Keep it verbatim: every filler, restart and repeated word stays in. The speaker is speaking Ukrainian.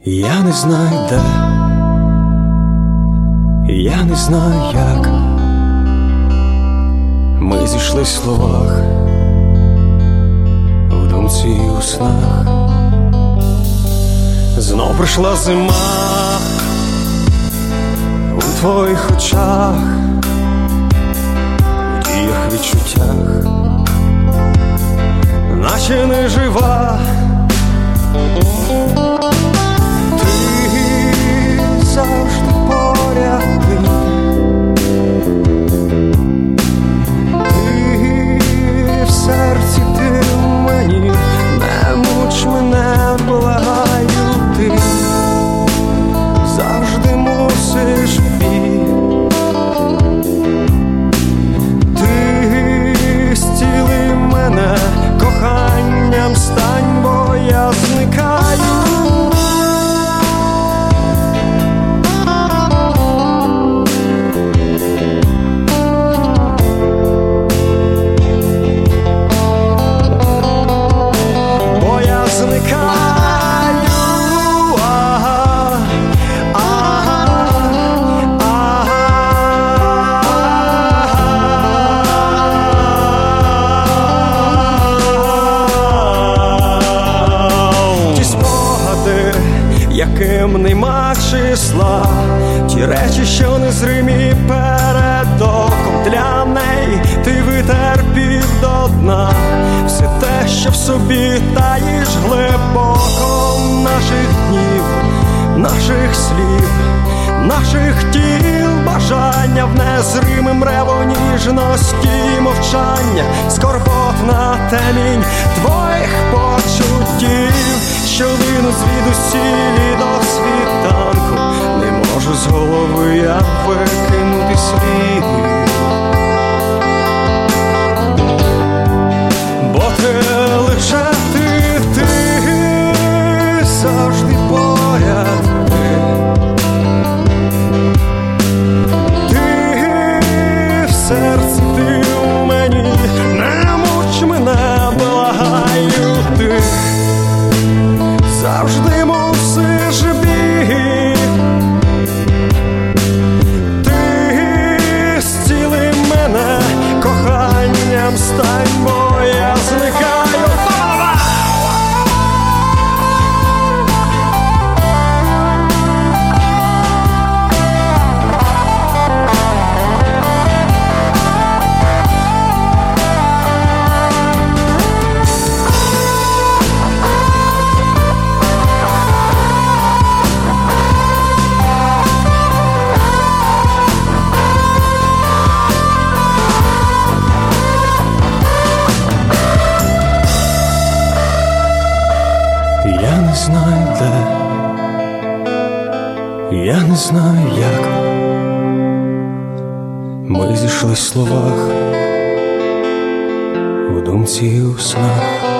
Я не знаю де, я не знаю як. Ми зійшлись в словах, в думці і у снах. Знов прийшла зима у твоїх очах, у діях, відчуттях, наче не жива. Завжди поряд ти, ти в серці, ти в мені, не муч мене, благаю, ти завжди мусиш бій. Ти зціли мене, коханням стань, бо я зникаю. Яким нема числа, ті речі, що незримі перед оком, для неї ти витерпів до дна все те, що в собі таїш глибоко, наших днів, наших слів, наших тіл, бажання в незримим реву ніжності, мовчання, скорботна темінь твоїх почуттів, що линуть звідусілі до світанку. Не можу з голови я викинути слід, бо ти лише ти, ти завжди поряд, ти, ти в серці, ти в мені, не муч мене, благаю, ти завжди мусиш бій. Ти зціли мене, коханням стань, бо я зникаю. Я не знаю де, я не знаю як. Ми зійшлись в словах, в думці і у снах.